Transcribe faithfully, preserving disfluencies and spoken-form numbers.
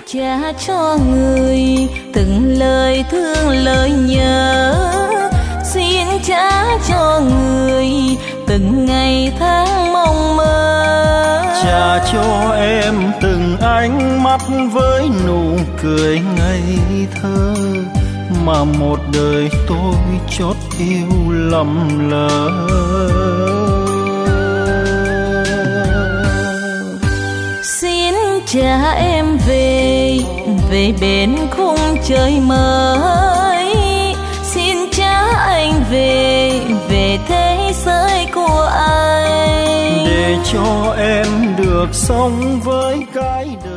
trả cho người từng lời thương lời nhớ, xin trả cho người từng ngày tháng mong mơ, trả cho em từng ánh mắt với nụ cười ngây thơ mà một đời tôi chót yêu lầm lỡ. Xin trả em về về bên khung trời mới, xin trả anh về về thế giới của anh, để cho em được sống với cái đời.